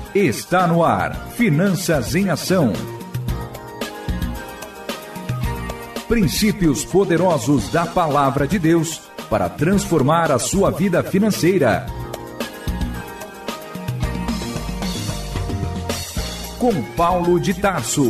Está no ar, Finanças em Ação. Princípios poderosos da Palavra de Deus para transformar a sua vida financeira. Com Paulo de Tarso.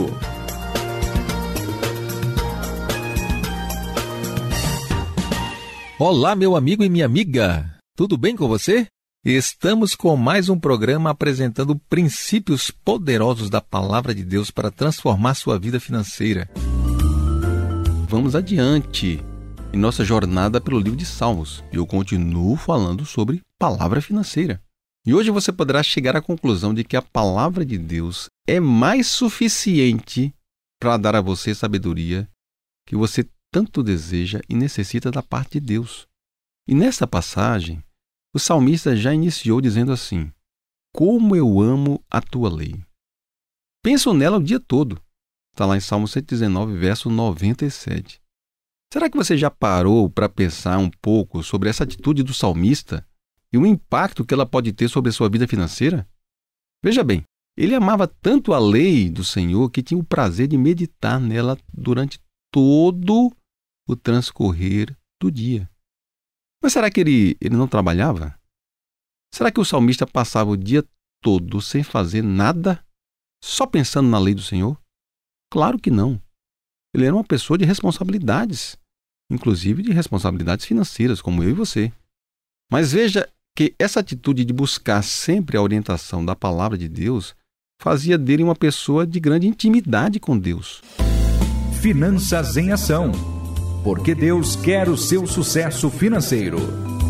Olá, meu amigo e minha amiga. Tudo bem com você? Estamos com mais um programa apresentando princípios poderosos da Palavra de Deus para transformar sua vida financeira. Vamos adiante em nossa jornada pelo livro de Salmos. Eu continuo falando sobre palavra financeira. E hoje você poderá chegar à conclusão de que a Palavra de Deus é mais suficiente para dar a você sabedoria que você tanto deseja e necessita da parte de Deus. E nesta passagem, o salmista já iniciou dizendo assim: como eu amo a tua lei. Penso nela o dia todo. Está lá em Salmo 119, verso 97. Será que você já parou para pensar um pouco sobre essa atitude do salmista e o impacto que ela pode ter sobre a sua vida financeira? Veja bem, ele amava tanto a lei do Senhor que tinha o prazer de meditar nela durante todo o transcorrer do dia. Mas será que ele não trabalhava? Será que o salmista passava o dia todo sem fazer nada, só pensando na lei do Senhor? Claro que não. Ele era uma pessoa de responsabilidades, inclusive de responsabilidades financeiras, como eu e você. Mas veja que essa atitude de buscar sempre a orientação da Palavra de Deus fazia dele uma pessoa de grande intimidade com Deus. Finanças em Ação. Porque Deus quer o seu sucesso financeiro.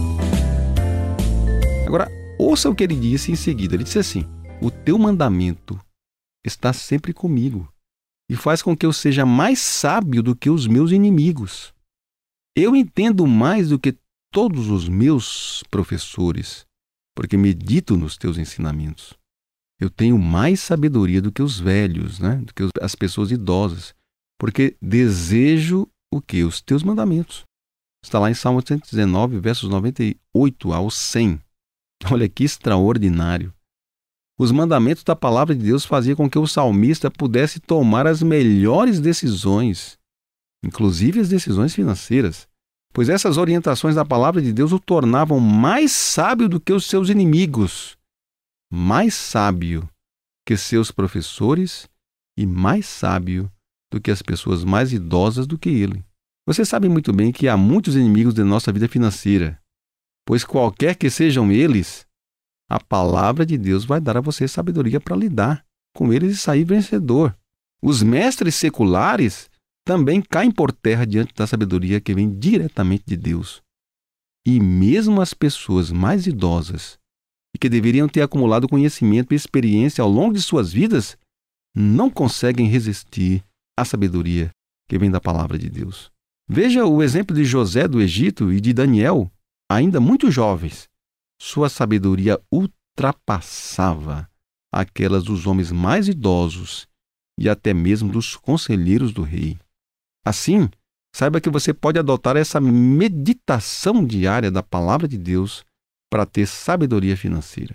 Agora, ouça o que ele disse em seguida. Ele disse assim: o teu mandamento está sempre comigo e faz com que eu seja mais sábio do que os meus inimigos. Eu entendo mais do que todos os meus professores, porque medito nos teus ensinamentos. Eu tenho mais sabedoria do que os velhos, do que as pessoas idosas, porque desejo o que? Os teus mandamentos. Está lá em Salmo 119, versos 98 ao 100. Olha que extraordinário. Os mandamentos da Palavra de Deus faziam com que o salmista pudesse tomar as melhores decisões, inclusive as decisões financeiras, pois essas orientações da Palavra de Deus o tornavam mais sábio do que os seus inimigos, mais sábio que seus professores e mais sábio do que as pessoas mais idosas do que ele. Você sabe muito bem que há muitos inimigos de nossa vida financeira, pois qualquer que sejam eles, a Palavra de Deus vai dar a você sabedoria para lidar com eles e sair vencedor. Os mestres seculares também caem por terra diante da sabedoria que vem diretamente de Deus. E mesmo as pessoas mais idosas e que deveriam ter acumulado conhecimento e experiência ao longo de suas vidas, não conseguem resistir à sabedoria que vem da Palavra de Deus. Veja o exemplo de José do Egito e de Daniel, ainda muito jovens. Sua sabedoria ultrapassava aquelas dos homens mais idosos e até mesmo dos conselheiros do rei. Assim, saiba que você pode adotar essa meditação diária da Palavra de Deus para ter sabedoria financeira.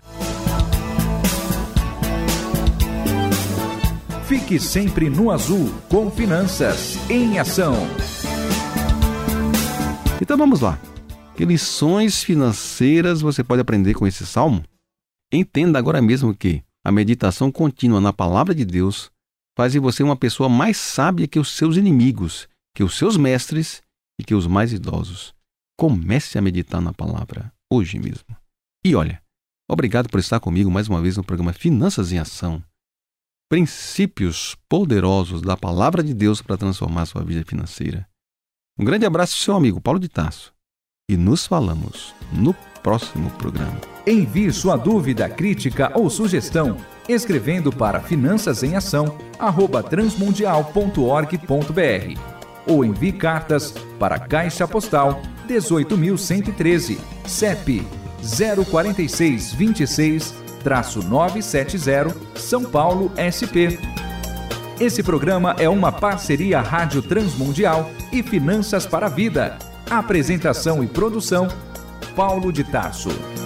Fique sempre no azul com Finanças em Ação. Então vamos lá. Que lições financeiras você pode aprender com esse salmo? Entenda agora mesmo que a meditação contínua na Palavra de Deus faz de você uma pessoa mais sábia que os seus inimigos, que os seus mestres e que os mais idosos. Comece a meditar na Palavra hoje mesmo. E olha, obrigado por estar comigo mais uma vez no programa Finanças em Ação. Princípios poderosos da Palavra de Deus para transformar sua vida financeira. Um grande abraço do seu amigo Paulo de Tarso. E nos falamos no próximo programa. Envie sua dúvida, crítica ou sugestão escrevendo para finançasemAção@transmundial.org.br ou envie cartas para Caixa Postal 18.113, CEP 04626-970, São Paulo, SP. Esse programa é uma parceria Rádio Transmundial e Finanças para a Vida. Apresentação e produção, Paulo de Tarso.